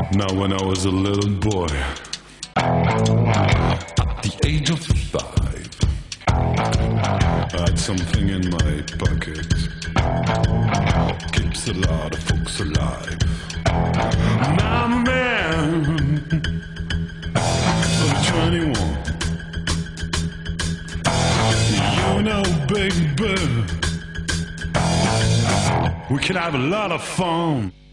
Now when I was a little boy, at the age of 5, I had something in my pocket, keeps a lot of folks alive. Now man, I'm 21. You know, baby, we can have a lot of fun.